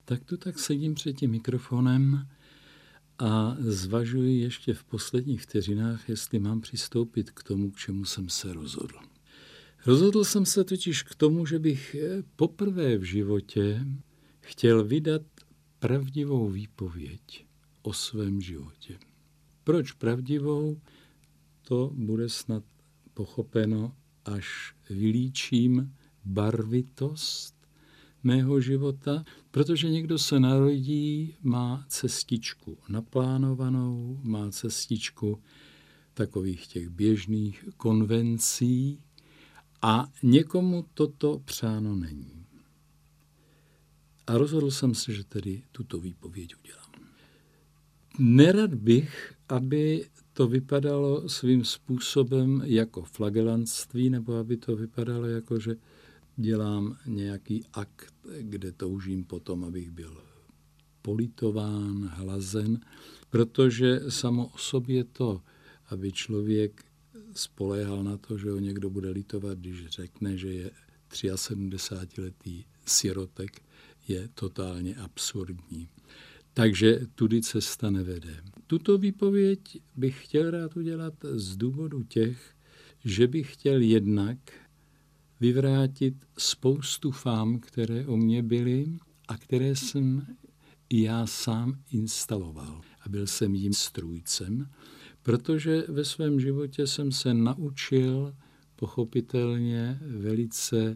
tak tu tak sedím před tím mikrofonem a zvažuji ještě v posledních vteřinách, jestli mám přistoupit k tomu, k čemu jsem se rozhodl. Rozhodl jsem se totiž k tomu, že bych poprvé v životě chtěl vydat pravdivou výpověď o svém životě. Proč pravdivou? To bude snad pochopeno, až vylíčím barvitost mého života, protože někdo se narodí, má cestičku naplánovanou, má cestičku takových těch běžných konvencí a někomu toto přáno není. A rozhodl jsem se, že tedy tuto výpověď udělám. Nerad bych, aby to vypadalo svým způsobem jako flagelantství, nebo aby to vypadalo jako, že dělám nějaký akt, kde toužím potom, abych byl politován, hlazen, protože samo o sobě to, aby člověk spoléhal na to, že ho někdo bude litovat, když řekne, že je 73letý sirotek, je totálně absurdní. Takže tudy cesta nevede. Tuto výpověď bych chtěl rád udělat z důvodu těch, že bych chtěl jednak vyvrátit spoustu fám, které o mně byly a které jsem i já sám instaloval. A byl jsem jím strůjcem, protože ve svém životě jsem se naučil pochopitelně velice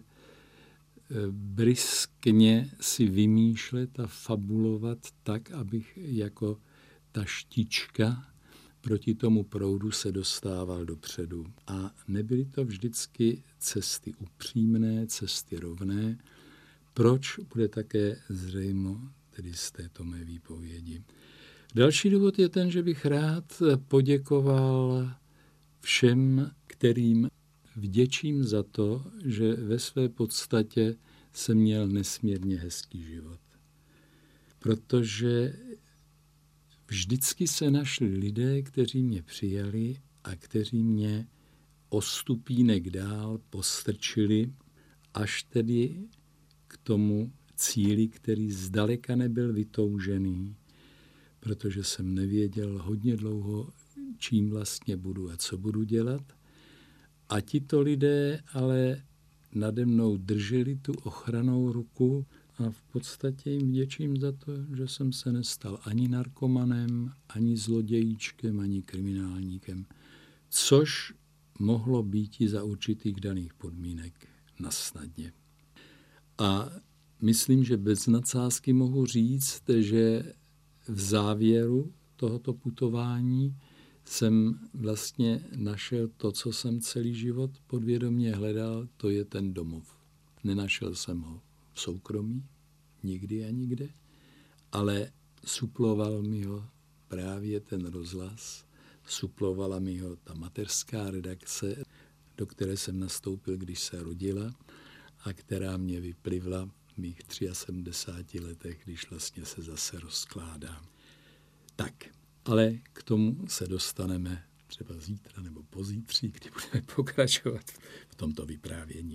bryskně si vymýšlet a fabulovat tak, abych jako ta štička proti tomu proudu se dostával dopředu. A nebyly to vždycky cesty upřímné, cesty rovné, proč bude také zřejmo tedy z této mé výpovědi. Další důvod je ten, že bych rád poděkoval všem, kterým vděčím za to, že ve své podstatě jsem měl nesmírně hezký život. Protože vždycky se našli lidé, kteří mě přijali a kteří mě o stupínek dál postrčili až tedy k tomu cíli, který zdaleka nebyl vytoužený, protože jsem nevěděl hodně dlouho, čím vlastně budu a co budu dělat. A tito lidé ale nade mnou drželi tu ochrannou ruku a v podstatě jim vděčím za to, že jsem se nestal ani narkomanem, ani zlodějíčkem, ani kriminálníkem, což mohlo být i za určitých daných podmínek nasnadně. A myslím, že bez nadsázky mohu říct, že v závěru tohoto putování jsem vlastně našel to, co jsem celý život podvědomě hledal, to je ten domov. Nenašel jsem ho v soukromí, nikdy a nikde, ale suploval mi ho právě ten rozhlas, suplovala mi ho ta mateřská redakce, do které jsem nastoupil, když se rodila a která mě vyplivla v mých 73 letech, když vlastně se zase rozkládám. Tak, ale k tomu se dostaneme třeba zítra nebo pozítří, kdy budeme pokračovat v tomto vyprávění.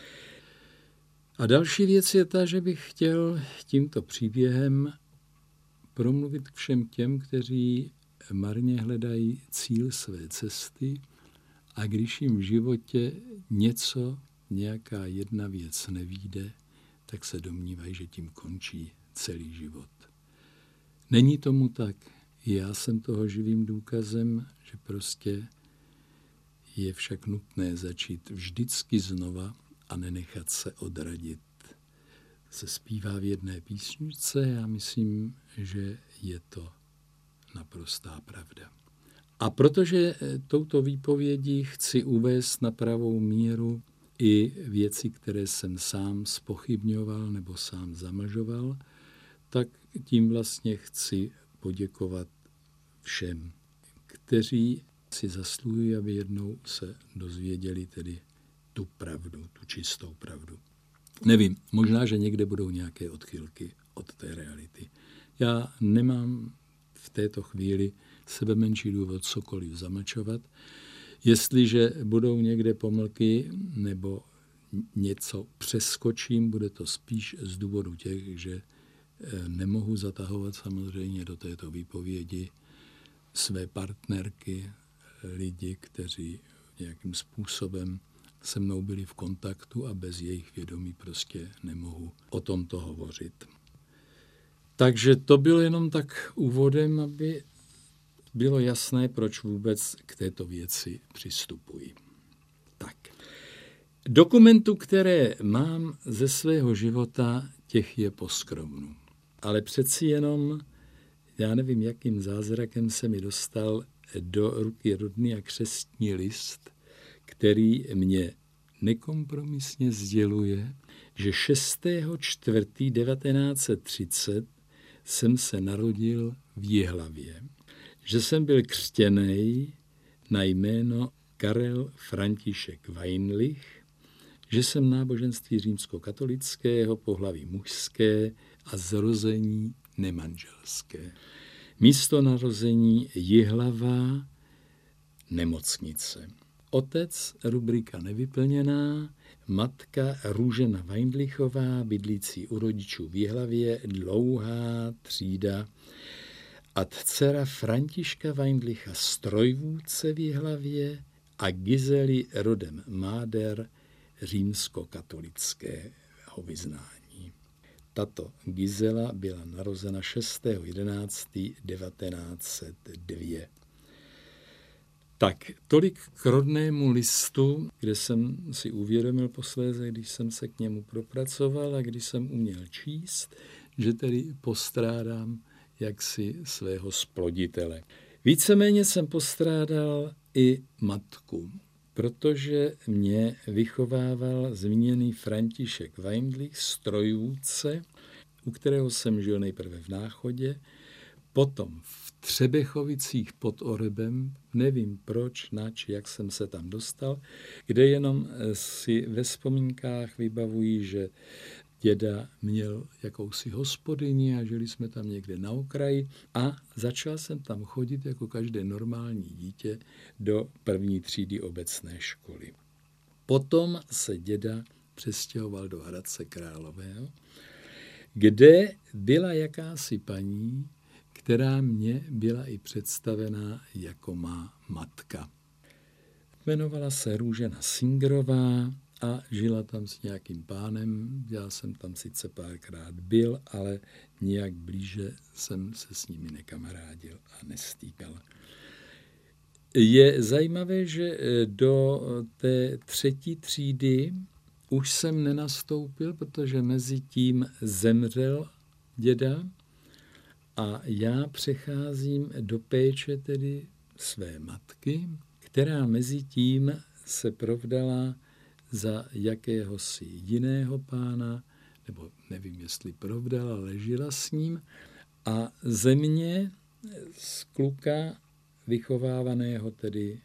A další věc je ta, že bych chtěl tímto příběhem promluvit k všem těm, kteří marně hledají cíl své cesty a když jim v životě nějaká jedna věc nevyjde, tak se domnívají, že tím končí celý život. Není tomu tak. Já jsem toho živým důkazem, že prostě je však nutné začít vždycky znova a nenechat se odradit. Se zpívá v jedné písničce, já myslím, že je to naprostá pravda. A protože touto výpovědí chci uvést na pravou míru i věci, které jsem sám zpochybňoval nebo sám zamlžoval, tak tím vlastně chci poděkovat všem, kteří si zasluhují, aby jednou se dozvěděli tedy tu pravdu, tu čistou pravdu. Nevím, možná, že někde budou nějaké odchylky od té reality. Já nemám v této chvíli sebemenší důvod cokoliv zamlčovat. Jestliže budou někde pomlky nebo něco přeskočím, bude to spíš z důvodu těch, že nemohu zatahovat samozřejmě do této výpovědi své partnerky, lidi, kteří nějakým způsobem se mnou byli v kontaktu a bez jejich vědomí prostě nemohu o tomto hovořit. Takže to bylo jenom tak úvodem, aby bylo jasné, proč vůbec k této věci přistupuji. Tak. Dokumentů, které mám ze svého života, těch je poskromnu. Ale přeci jenom, já nevím, jakým zázrakem se mi dostal do ruky rodný a křestní list, který mě nekompromisně sděluje, že 6.4.1930 jsem se narodil v Jihlavě, že jsem byl křtěnej na jméno Karel František Weinlich, že jsem náboženství římskokatolického, pohlaví mužské a zrození nemanželské. Místo narození Jihlava, nemocnice. Otec, rubrika nevyplněná, matka Růžena Weinlichová, bydlící u rodičů v Jihlavě, dlouhá třída, a dcera Františka Weinlicha, strojvůdce v Jihlavě, a Gizely rodem Máder, římskokatolického vyznání. Tato Gizela byla narozena 6.11.1902. Tak, tolik k rodnému listu, kde jsem si uvědomil posléze, když jsem se k němu propracoval a když jsem uměl číst, že tedy postrádám jaksi svého sploditele. Víceméně jsem postrádal i matku, protože mě vychovával zmíněný František Weinlich, strojvůdce, u kterého jsem žil nejprve v Náchodě, potom v Třebechovicích pod Orebem, nevím proč, nač, jak jsem se tam dostal, kde jenom si ve vzpomínkách vybavují, že děda měl jakousi hospodyni a žili jsme tam někde na okraji a začal jsem tam chodit jako každé normální dítě do 1. třídy obecné školy. Potom se děda přestěhoval do Hradce Králové, kde byla jakási paní, která mě byla i představená jako má matka. Jmenovala se Růžena Singrová a žila tam s nějakým pánem. Já jsem tam sice párkrát byl, ale nijak blíže jsem se s nimi nekamarádil a nestýkal. Je zajímavé, že do té 3. třídy už jsem nenastoupil, protože mezi tím zemřel děda a já přecházím do péče tedy své matky, která mezi tím se provdala za jakéhosi jiného pána, nebo nevím, jestli provdala, ležela s ním a ze mě z kluka vychovávaného tedy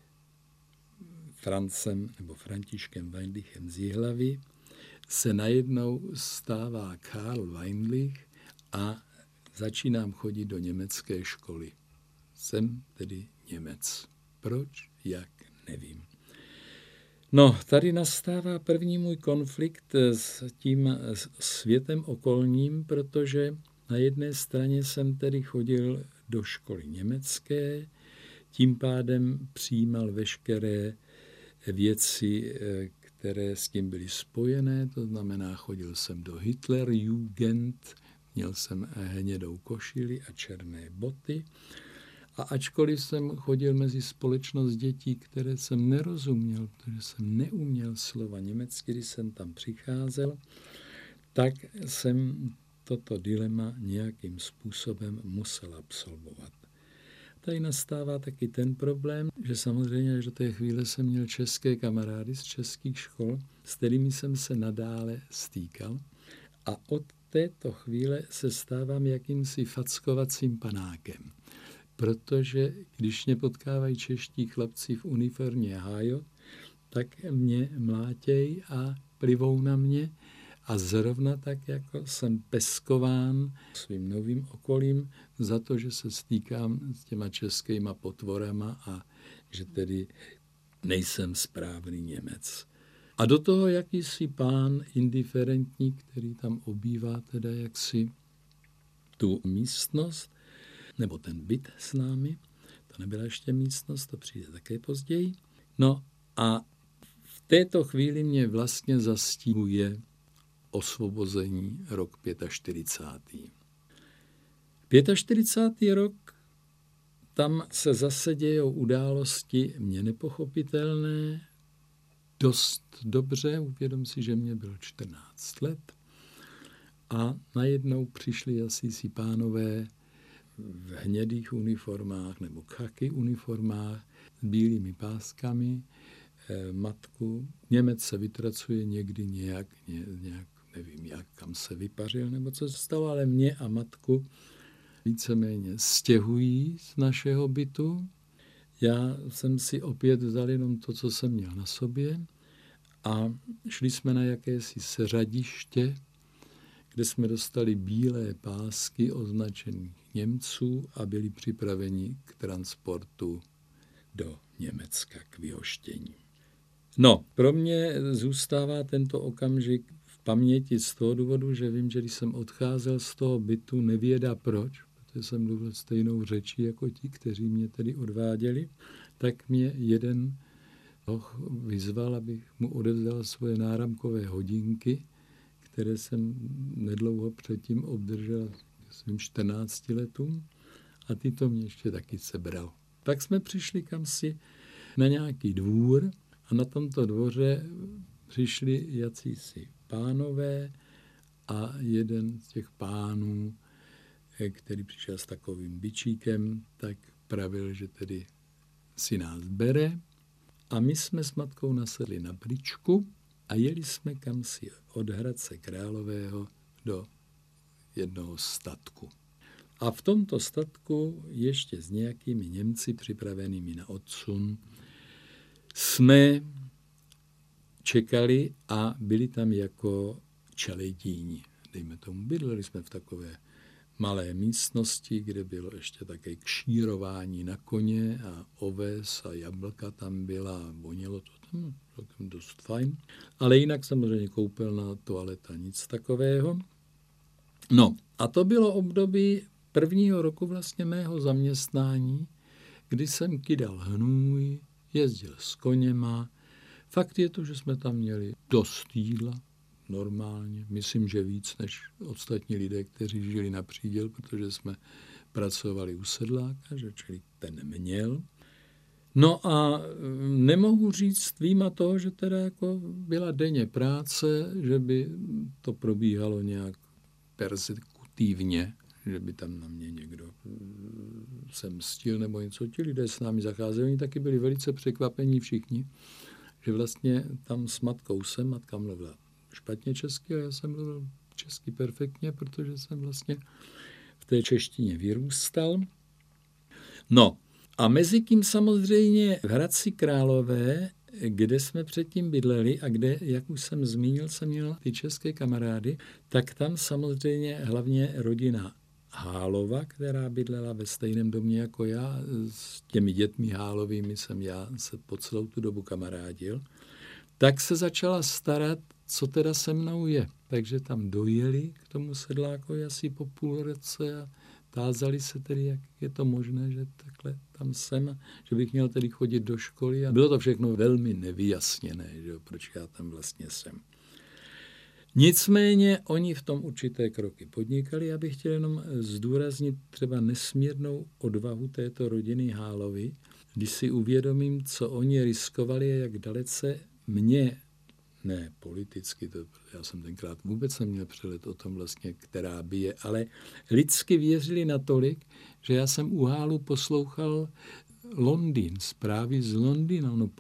Francem nebo Františkem Weinlichem z Jihlavy se najednou stává Karl Weinlich a začínám chodit do německé školy. Jsem tedy Němec. Proč? Jak? Nevím. No, tady nastává první můj konflikt s tím světem okolním, protože na jedné straně jsem tedy chodil do školy německé, tím pádem přijímal veškeré věci, které s tím byly spojené, to znamená, chodil jsem do Hitlerjugend, měl jsem hnědou košili a černé boty. A ačkoliv jsem chodil mezi společnost dětí, které jsem nerozuměl, protože jsem neuměl slova německy, když jsem tam přicházel, tak jsem toto dilema nějakým způsobem musel absolvovat. Tady nastává taky ten problém, že samozřejmě až do té chvíle jsem měl české kamarády z českých škol, s kterými jsem se nadále stýkal a od této chvíle se stávám jakýmsi fackovacím panákem. Protože když mě potkávají čeští chlapci v uniformě hájo, tak mě mlátěj a plivou na mě a zrovna tak, jako jsem peskován svým novým okolím za to, že se stýkám s těma českýma potvorama a že tedy nejsem správný Němec. A do toho jakýsi pán indiferentní, který tam obývá teda jaksi tu místnost, nebo ten byt s námi. To nebyla ještě místnost, to přijde také později. No a v této chvíli mě vlastně zastihuje osvobození rok 45. 45. rok, tam se zase dějou události mně nepochopitelné, dost dobře, uvědom si, že mě bylo 14 let a najednou přišli jasísi pánové v hnědých uniformách nebo khaki uniformách s bílými páskami, matku. Němec se vytracuje někdy nějak, nevím jak, kam se vypařil nebo co se stalo, ale mě a matku víceméně stěhují z našeho bytu. Já jsem si opět vzal jenom to, co jsem měl na sobě a šli jsme na jakési seřadiště, kde jsme dostali bílé pásky označených Němců a byli připraveni k transportu do Německa, k vyhoštění. No, pro mě zůstává tento okamžik v paměti z toho důvodu, že vím, že když jsem odcházel z toho bytu, nevědá proč, protože jsem mluvil stejnou řečí jako ti, kteří mě tedy odváděli, tak mě jeden vyzval, abych mu odevzdal svoje náramkové hodinky, které jsem nedlouho předtím obdržel svým 14 letům a ty to mě ještě taky sebral. Tak jsme přišli kamsi na nějaký dvůr a na tomto dvoře přišli jacísi pánové a jeden z těch pánů, který přišel s takovým bičíkem, tak pravil, že tedy si nás bere a my jsme s matkou nasedli na bričku a jeli jsme kamsi od Hradce Králového do jednoho statku. A v tomto statku ještě s nějakými Němci připravenými na odsun jsme čekali a byli tam jako čeledíni. Dejme tomu, bydleli jsme v takové malé místnosti, kde bylo ještě také kšírování na koně a oves a jablka tam byla a vonělo to tam dost fajn. Ale jinak samozřejmě koupelna, toaleta, nic takového. No a to bylo období prvního roku vlastně mého zaměstnání, kdy jsem kydal hnůj, jezdil s koněma. Fakt je to, že jsme tam měli dost jídla, normálně. Myslím, že víc než ostatní lidé, kteří žili na příděl, protože jsme pracovali u sedláka, že člověk ten měl. No a nemohu říct výjima toho, že teda jako byla denně práce, že by to probíhalo nějak persekutivně, že by tam na mě někdo se mstil nebo něco. Ti lidé s námi zacházeli, oni taky byli velice překvapení všichni, že vlastně tam s matkou matka mluvila špatně česky a já jsem mluvil česky perfektně, protože jsem vlastně v té češtině vyrůstal. No a mezi tím samozřejmě v Hradci Králové, kde jsme předtím bydleli a kde, jak už jsem zmínil, jsem měl ty české kamarády, tak tam samozřejmě hlavně rodina Hálova, která bydlela ve stejném domě jako já. S těmi dětmi Hálovými jsem já se po celou tu dobu kamarádil. Tak se začala starat, co teda se mnou je. Takže tam dojeli k tomu sedlákovi asi po půl roce a tázali se tedy, jak je to možné, že takhle tam jsem, že bych měl tedy chodit do školy. A bylo to všechno velmi nevyjasněné, že proč já tam vlastně jsem. Nicméně oni v tom určité kroky podnikali. Já bych chtěl jenom zdůraznit třeba nesmírnou odvahu této rodiny Hálovy, když si uvědomím, co oni riskovali a jak dalece mě, ne politicky, já jsem tenkrát vůbec neměl přehled o tom vlastně, která bije, ale lidsky věřili natolik, že já jsem u Hálu poslouchal Londýn, zprávy z Londýna, no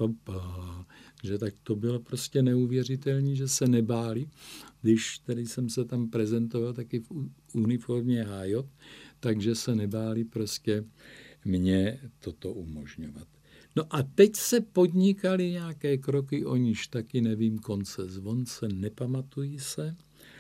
že tak to bylo prostě neuvěřitelné, že se nebáli, když tedy jsem se tam prezentoval taky v uniformě hájot, takže se nebáli prostě mě toto umožňovat. No a teď se podnikaly nějaké kroky, o níž taky nevím konce zvonce, nepamatují se.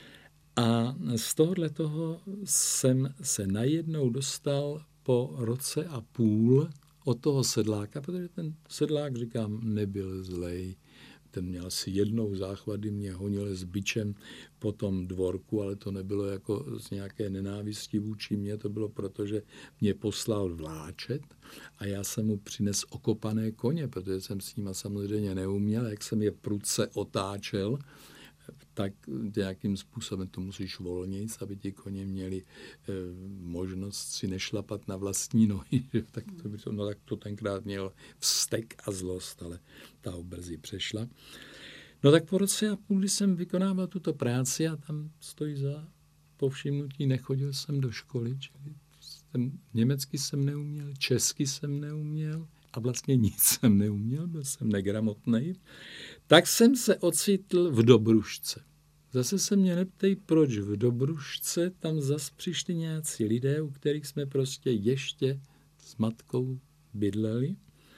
A z tohohle toho jsem se najednou dostal po roce a půl od toho sedláka, protože ten sedlák, říkám, nebyl zlej. ten měl asi jednou záchvat, kdy mě honil s bičem po tom dvorku, ale to nebylo jako z nějaké nenávisti vůči mě, to bylo proto, že mě poslal vláčet a já jsem mu přines okopané koně, protože jsem s nima samozřejmě neuměl, jak jsem je prudce otáčel, tak nějakým způsobem to musíš volnit, aby ti koně měli možnost si nešlapat na vlastní nohy. Tak to tenkrát měl vztek a zlost, ale ta ho brzy přešla. No tak po roce a půl, kdy jsem vykonával tuto práci a tam stojí za povšimnutí, nechodil jsem do školy, čili německy jsem neuměl, česky jsem neuměl a vlastně nic jsem neuměl, byl jsem negramotnej, tak jsem se ocitl v Dobrušce. Zase se mě neptej, proč v Dobrušce, tam zas přišli nějací lidé, u kterých jsme prostě ještě s matkou bydleli.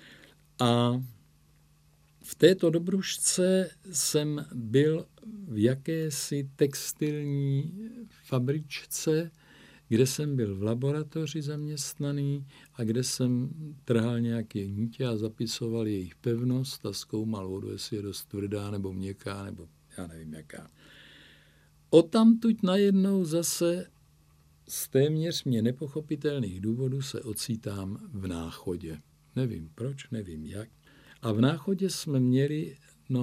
A v této Dobrušce jsem byl v jakési textilní fabričce, kde jsem byl v laboratoři zaměstnaný a kde jsem trhal nějaké nitě a zapisoval jejich pevnost a zkoumal vodu, jestli je dost tvrdá nebo měkká, nebo já nevím jaká. Odtamtud najednou zase z téměř mě nepochopitelných důvodů se ocitám v Náchodě. Nevím proč, nevím jak. A v Náchodě jsme měli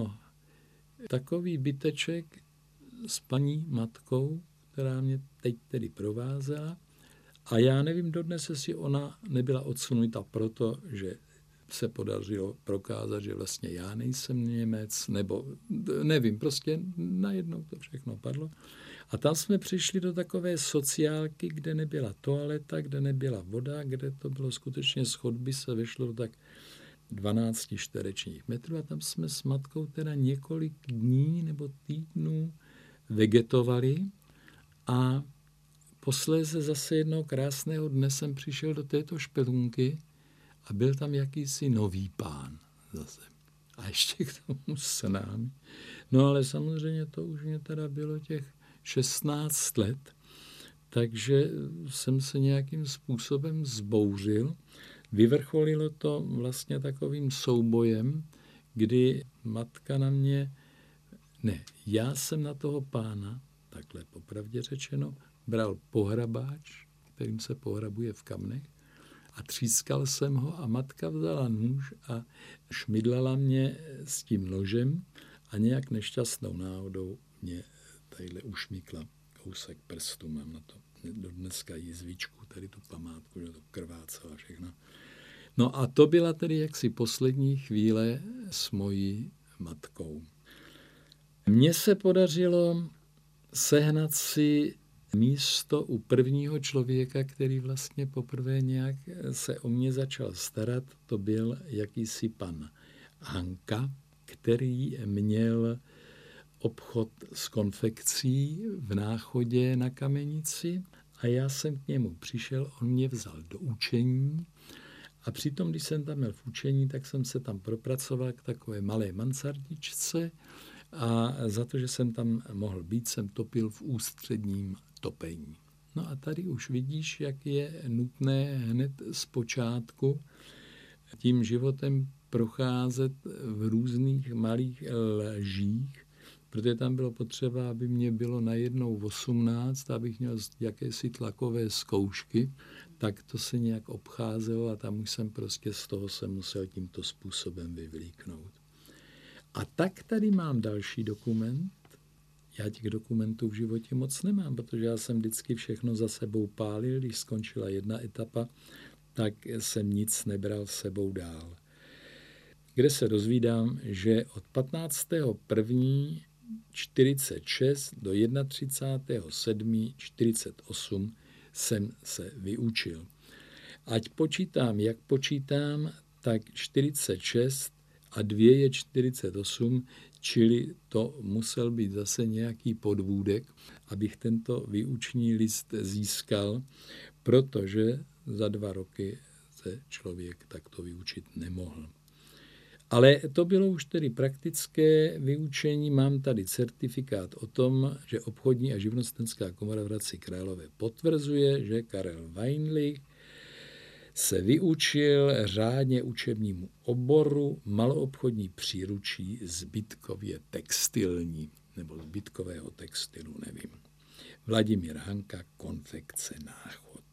takový byteček s paní matkou, která mě teď tedy provázela. A já nevím dodnes, jestli ona nebyla odsunuta proto, že se podařilo prokázat, že vlastně já nejsem Němec, nebo nevím, prostě najednou to všechno padlo. A tam jsme přišli do takové sociálky, kde nebyla toaleta, kde nebyla voda, kde to bylo skutečně z chodby, se vešlo do tak 12 čtverečních metrů a tam jsme s matkou teda několik dní nebo týdnů vegetovali a posléze zase jednoho krásného dne jsem přišel do této špelunky a byl tam jakýsi nový pán zase. A ještě k tomu s námi. No ale samozřejmě to už mě teda bylo těch 16 let, takže jsem se nějakým způsobem zbouřil. Vyvrcholilo to vlastně takovým soubojem, kdy matka na mě, já jsem na toho pána, takhle popravdě řečeno, bral pohrabáč, kterým se pohrabuje v kamnech, a třískal jsem ho a matka vzala nůž a šmidlala mě s tím nožem a nějak nešťastnou náhodou mě tadyhle ušmykla kousek prstu, mám na to do dneska jízvičku, tady tu památku, že to krvácela všechno. No a to byla tedy jaksi poslední chvíle s mojí matkou. Mně se podařilo sehnat si místo u prvního člověka, který vlastně poprvé nějak se o mě začal starat, to byl jakýsi pan Hanka, který měl obchod s konfekcí v Náchodě na Kamenici a já jsem k němu přišel, on mě vzal do učení a přitom, když jsem tam měl v učení, tak jsem se tam propracoval k takové malé mansardičce a za to, že jsem tam mohl být, jsem topil v ústředním topení. No a tady už vidíš, jak je nutné hned z počátku tím životem procházet v různých malých lžích, protože tam bylo potřeba, aby mě bylo najednou 18, abych měl jakési tlakové zkoušky, tak to se nějak obcházelo a tam už jsem prostě z toho se musel tímto způsobem vyvlíknout. A tak tady mám další dokument. Já těch dokumentů v životě moc nemám, protože já jsem vždycky všechno za sebou pálil, když skončila jedna etapa, tak jsem nic nebral s sebou dál. Kde se dozvídám, že od 15.1.46 do 31.7.48 jsem se vyučil. Ať počítám, jak počítám, tak 46 a 2 je 48, čili to musel být zase nějaký podvůdek, abych tento výuční list získal, protože za 2 roky se člověk takto vyučit nemohl. Ale to bylo už tedy praktické vyučení. Mám tady certifikát o tom, že obchodní a živnostenská komora v Hradci Králové potvrzuje, že Karel Weinlich se vyučil řádně učebnímu oboru maloobchodní příručí zbytkově textilní, nebo zbytkového textilu, nevím. Vladimír Hanka, konfekce Náchod.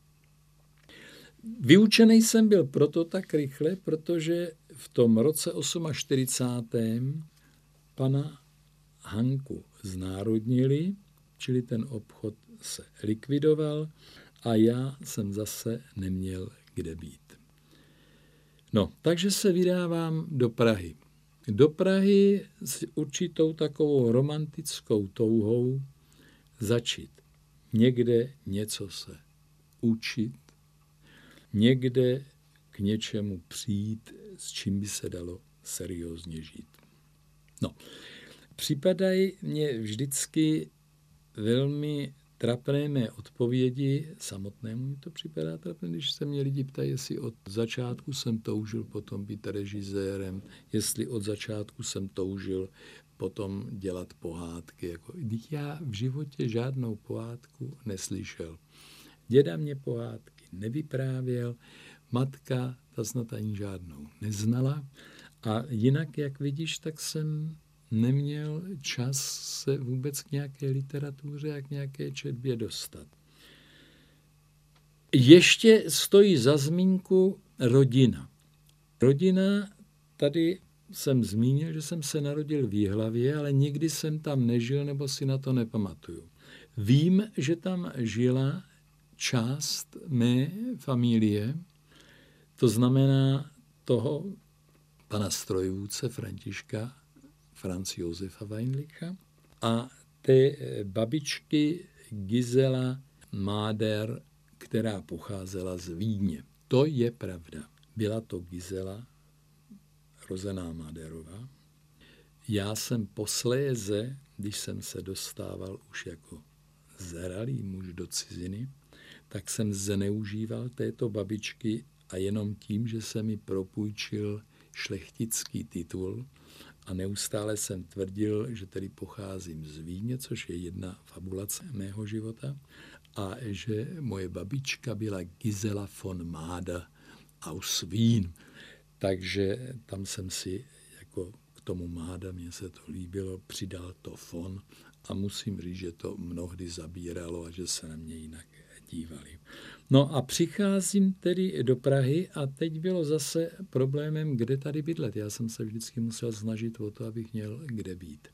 Vyučený jsem byl proto tak rychle, protože v tom roce 48. pana Hanku znárodnili, čili ten obchod se likvidoval a já jsem zase neměl kde být. No, takže se vydávám do Prahy. Do Prahy s určitou takovou romantickou touhou začít někde něco se učit, někde k něčemu přijít, s čím by se dalo seriózně žít. No, připadají mě vždycky velmi trapné mé odpovědi, samotnému mi to připadá trapné, když se mě lidi ptají, jestli od začátku jsem toužil potom být režisérem, jestli od začátku jsem toužil potom dělat pohádky. Jako, když já v životě žádnou pohádku neslyšel. Děda mě pohádky nevyprávěl, matka ta snad ani žádnou neznala a jinak, jak vidíš, tak jsem neměl čas se vůbec k nějaké literatuře a k nějaké četbě dostat. Ještě stojí za zmínku rodina. Rodina, tady jsem zmínil, že jsem se narodil v Jihlavě, ale nikdy jsem tam nežil nebo si na to nepamatuju. Vím, že tam žila část mé familie, to znamená toho pana strojvůdce Františka Franz Josefa Weinlicha a té babičky Gisela Máder, která pocházela z Vídně. To je pravda. Byla to Gisela, rozená Máderová. Já jsem posléze, když jsem se dostával už jako zralý muž do ciziny, tak jsem zneužíval této babičky a jenom tím, že se mi propůjčil šlechtický titul a neustále jsem tvrdil, že tedy pocházím z Vídně, což je jedna fabulace mého života, a že moje babička byla Gisela von Máda aus Wien. Takže tam jsem si jako k tomu Máda, mně se to líbilo, přidal to von a musím říct, že to mnohdy zabíralo a že se na mě jinak dívali. No a přicházím tedy do Prahy a teď bylo zase problémem, kde tady bydlet. Já jsem se vždycky musel snažit o to, abych měl kde být.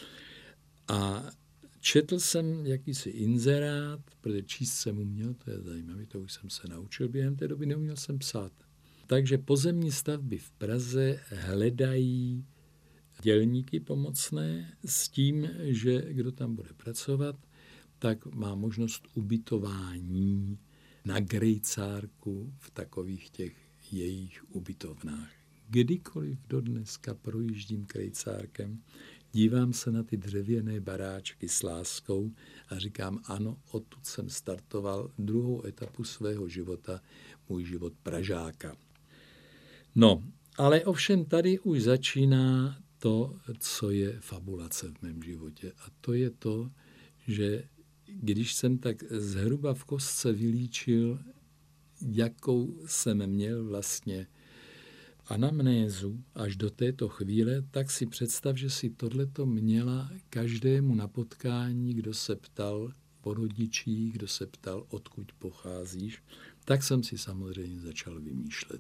A četl jsem jakýsi inzerát, protože číst jsem uměl, to je zajímavé, to už jsem se naučil během té doby, neuměl jsem psát. Takže pozemní stavby v Praze hledají dělníky pomocné s tím, že kdo tam bude pracovat, tak má možnost ubytování na Grejcárku v takových těch jejich ubytovnách. Kdykoliv do dneska projíždím Grejcárkem, dívám se na ty dřevěné baráčky s láskou a říkám, ano, odtud jsem startoval druhou etapu svého života, můj život Pražáka. No, ale ovšem tady už začíná to, co je fabulace v mém životě. A to je to, že když jsem tak zhruba v kostce vylíčil, jakou jsem měl vlastně anamnézu až do této chvíle, tak si představ, že si tohleto měla každému na potkání, kdo se ptal po rodičích, kdo se ptal, odkud pocházíš, tak jsem si samozřejmě začal vymýšlet.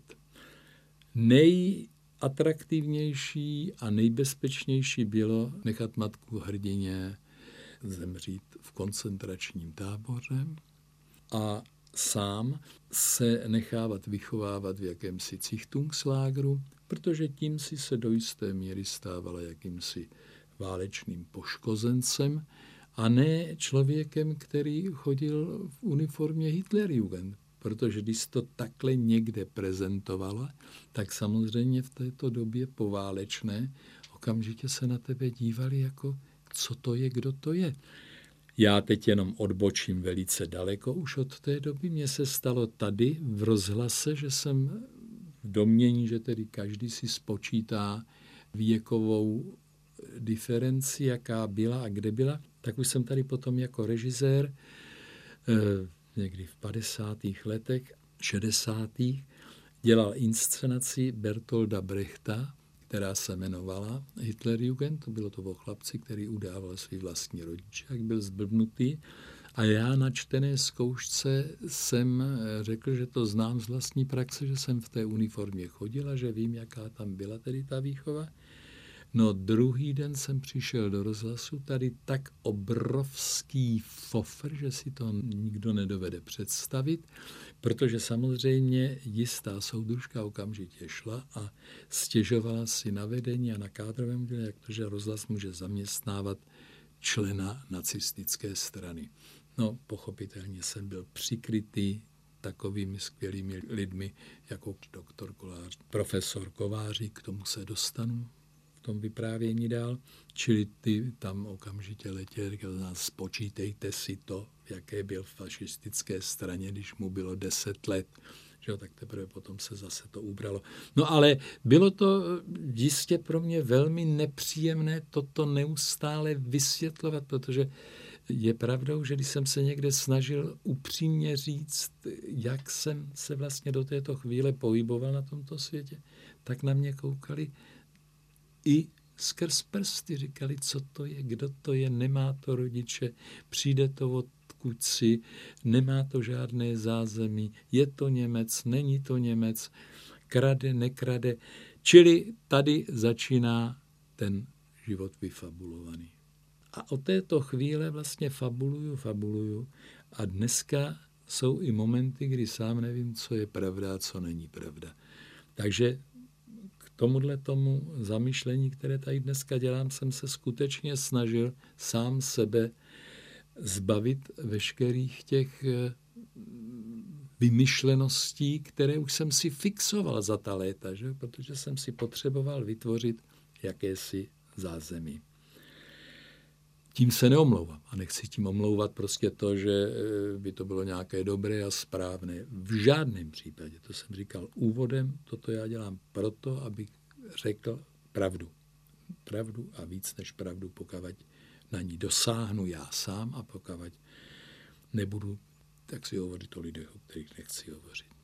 Nejatraktivnější a nejbezpečnější bylo nechat matku hrdině zemřít v koncentračním táboře a sám se nechávat vychovávat v jakémsi Zichtungslágru, protože tím si se do jisté míry stávala jakýmsi válečným poškozencem a ne člověkem, který chodil v uniformě Hitlerjugend. Protože když to takhle někde prezentovala, tak samozřejmě v této době poválečné okamžitě se na tebe dívali jako, co to je, kdo to je. Já teď jenom odbočím velice daleko už od té doby. Mně se stalo tady v rozhlase, že jsem v domnění, že tedy každý si spočítá věkovou diferenci, jaká byla a kde byla, tak už jsem tady potom jako režisér někdy v 50. letech 60. dělal inscenaci Bertolda Brechta, která se jmenovala Hitlerjugend. To bylo to o chlapci, který udával svý vlastní rodiče, jak byl zblbnutý. A já na čtené zkoušce jsem řekl, že to znám z vlastní praxe, že jsem v té uniformě chodil a že vím, jaká tam byla tedy ta výchova. No druhý den jsem přišel do rozhlasu, tady tak obrovský fofr, že si to nikdo nedovede představit, protože samozřejmě jistá soudružka okamžitě šla a stěžovala si na vedení a na kádrovém oddělení, jak to, že rozhlas může zaměstnávat člena nacistické strany. No, pochopitelně jsem byl přikrytý takovými skvělými lidmi, jako doktor Kolář, profesor Kovářík, k tomu se dostanu v tom vyprávění dál, čili ty tam okamžitě letěli, říkal, spočítejte si to, jaké byl v fašistické straně, když mu bylo 10 let, že jo, tak teprve potom se zase to ubralo. No ale bylo to jistě pro mě velmi nepříjemné toto neustále vysvětlovat, protože je pravdou, že když jsem se někde snažil upřímně říct, jak jsem se vlastně do této chvíle pohyboval na tomto světě, tak na mě koukali i skrz prsty, říkali, co to je, kdo to je, nemá to rodiče, přijde to odkud si, nemá to žádné zázemí, je to Němec, není to Němec, krade, nekrade. Čili tady začíná ten život vyfabulovaný. A od této chvíle vlastně fabuluju a dneska jsou i momenty, kdy sám nevím, co je pravda a co není pravda. Takže k tomuhle tomu zamyšlení, které tady dneska dělám, jsem se skutečně snažil sám sebe zbavit veškerých těch vymyšleností, které už jsem si fixoval za ta léta, že? Protože jsem si potřeboval vytvořit jakési zázemí. Tím se neomlouvám a nechci tím omlouvat prostě to, že by to bylo nějaké dobré a správné. V žádném případě, to jsem říkal úvodem, toto já dělám proto, abych řekl pravdu. Pravdu a víc než pravdu, pokud na ní dosáhnu já sám a pokud nebudu tak si hovořit o lidech, o kterých nechci hovořit.